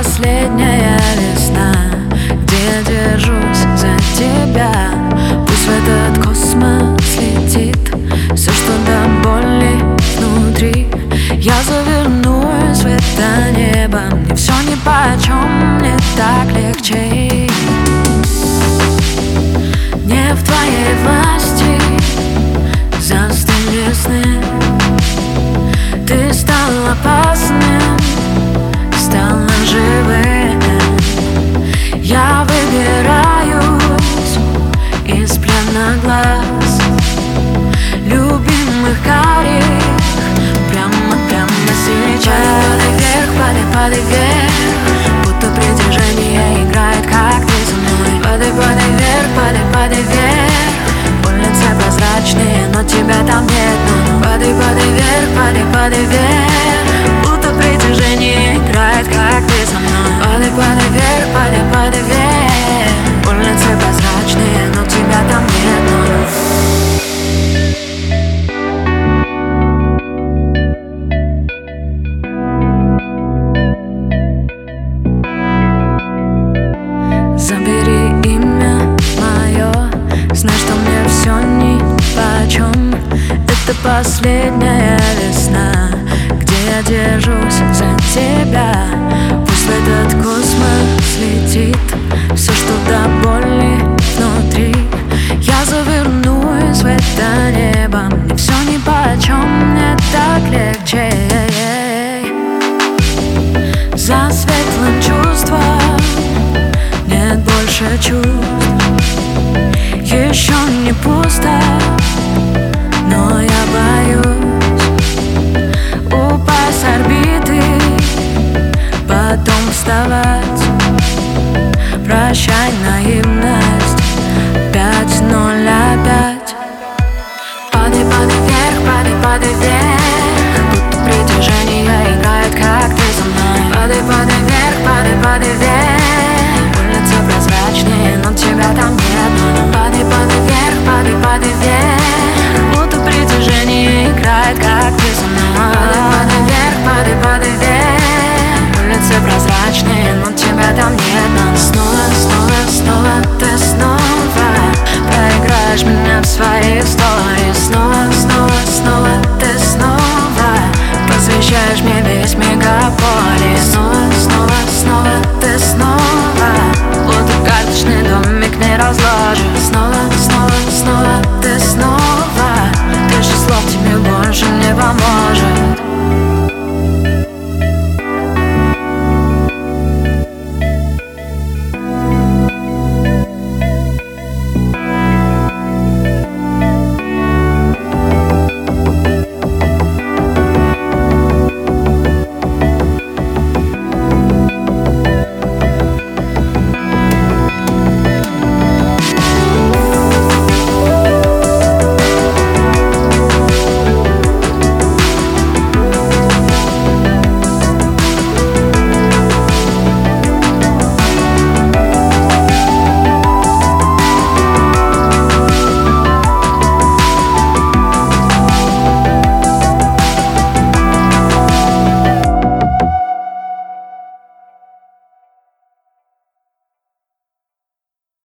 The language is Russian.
последняя весна, где я держусь за тебя. Пусть в этот космос летит все, что до боли внутри. Я завернусь в это небо, мне все нипочем, мне так легче. Не в твоей власти застыли сны. Ты стал опасным, стал живым. Я выбираюсь из плена глаз любимых карих прямо сейчас. Падай вверх, будто притяжение играет, как ты со мной. Падай вверх, улицы прозрачные, но тебя там нет. Падай вверх, будто притяжение играет, как ты со мной. Падай вверх, улицы прозрачные, но тебя там нет. Забери имя мое, знай, что мне все нипочем. Это последняя весна, где я держусь за тебя. Пусть в этот космос летит все, что до боли внутри. Я завернусь в это небо, мне все нипочем, мне так легче. За светлым чувством нет больше чувств. Еще не пусто, но я боюсь упасть с орбиты, потом вставать. Прощай, наивность, 5:05. Падай вверх, будто притяжение играет, как ты со мной. Падай вверх, улицы прозрачные, но тебя там нет. Падай вверх, будто притяжение играет, как ты со мной. Падай вверх, улицы прозрачные, но тебя там нет. Снова ты снова проиграешь меня в своей истории. Снова ты снова посвящаешь мне весь мегаполис.